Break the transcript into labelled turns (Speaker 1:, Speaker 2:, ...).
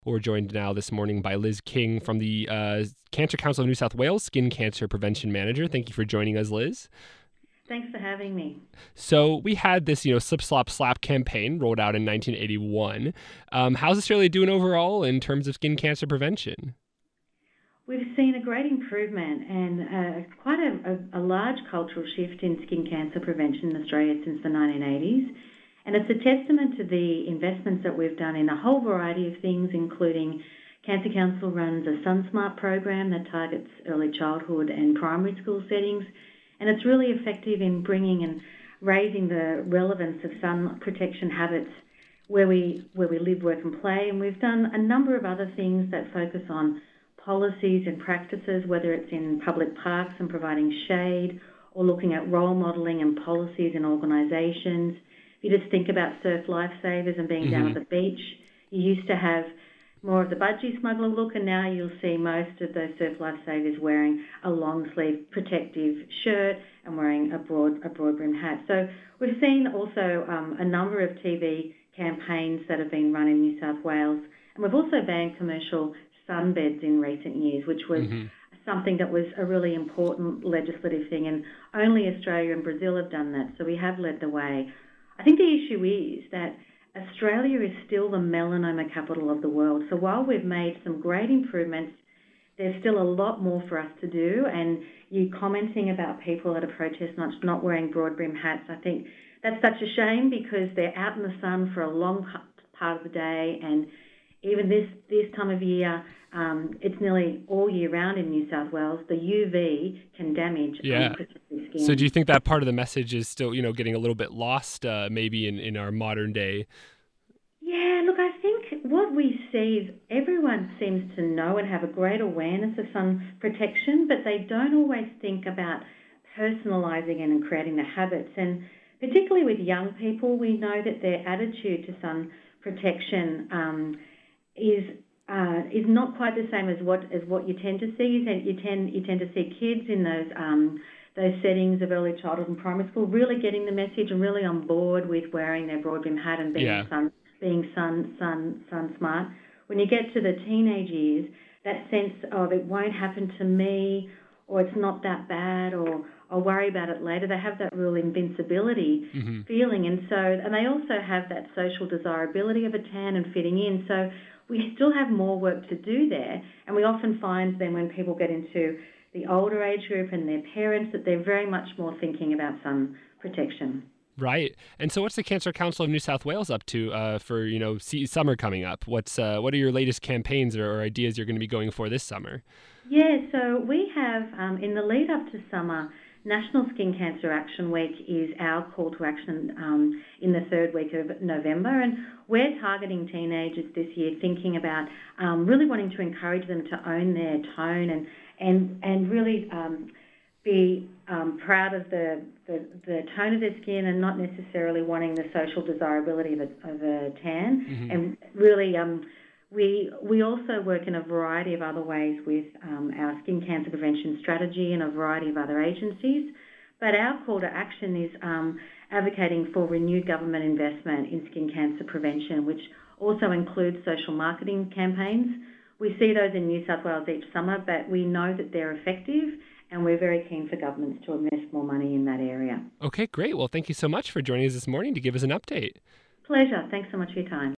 Speaker 1: We're joined now this morning by Liz King from the Cancer Council of New South Wales, Skin Cancer Prevention Manager. Thank you for joining us, Liz.
Speaker 2: Thanks for having me.
Speaker 1: So we had this, Slip, Slop, Slap campaign rolled out in 1981. How's Australia doing overall in terms of skin cancer prevention?
Speaker 2: We've seen a great improvement and quite a large cultural shift in skin cancer prevention in Australia since the 1980s. And it's a testament to the investments that we've done in a whole variety of things, including Cancer Council runs a SunSmart program that targets early childhood and primary school settings. And it's really effective in bringing and raising the relevance of sun protection habits where we live, work and play. And we've done a number of other things that focus on policies and practices, whether it's in public parks and providing shade or looking at role modelling and policies in organisations. If you just think about surf lifesavers and being down at the beach, you used to have more of the budgie smuggler look, and now you'll see most of those surf lifesavers wearing a long sleeve protective shirt and wearing a broad brim hat. So we've seen also a number of TV campaigns that have been run in New South Wales, and we've also banned commercial sunbeds in recent years, which was something that was a really important legislative thing, and only Australia and Brazil have done that, so we have led the way. I think the issue is that Australia is still the melanoma capital of the world. So while we've made some great improvements, there's still a lot more for us to do. And you commenting about people at a protest not wearing broad brim hats, I think that's such a shame because they're out in the sun for a long part of the day. And even this time of year, it's nearly all year round in New South Wales. The UV can damage protective skin.
Speaker 1: So do you think that part of the message is still, getting a little bit lost maybe in our modern day?
Speaker 2: Yeah, look, I think what we see is everyone seems to know and have a great awareness of sun protection, but they don't always think about personalising it and creating the habits. And particularly with young people, we know that their attitude to sun protection is not quite the same as what you tend to see. You tend to see kids in those settings of early childhood and primary school really getting the message and really on board with wearing their broad brim hat and being sun smart. When you get to the teenage years, that sense of it won't happen to me, or it's not that bad, or I'll worry about it later. They have that real invincibility feeling, and they also have that social desirability of a tan and fitting in. So we still have more work to do there, and we often find then when people get into the older age group and their parents that they're very much more thinking about sun protection.
Speaker 1: Right. And so what's the Cancer Council of New South Wales up to for, summer coming up? What are your latest campaigns or ideas you're going to be going for this summer?
Speaker 2: Yeah, so we have, in the lead up to summer, National Skin Cancer Action Week is our call to action in the third week of November, and we're targeting teenagers this year, thinking about really wanting to encourage them to own their tone and really be proud of the tone of their skin and not necessarily wanting the social desirability of a tan. And really, we also work in a variety of other ways with our skin cancer prevention strategy and a variety of other agencies. But our call to action is advocating for renewed government investment in skin cancer prevention, which also includes social marketing campaigns. We see those in New South Wales each summer, but we know that they're effective, and we're very keen for governments to invest more money in that area.
Speaker 1: Okay, great. Well, thank you so much for joining us this morning to give us an update.
Speaker 2: Pleasure. Thanks so much for your time.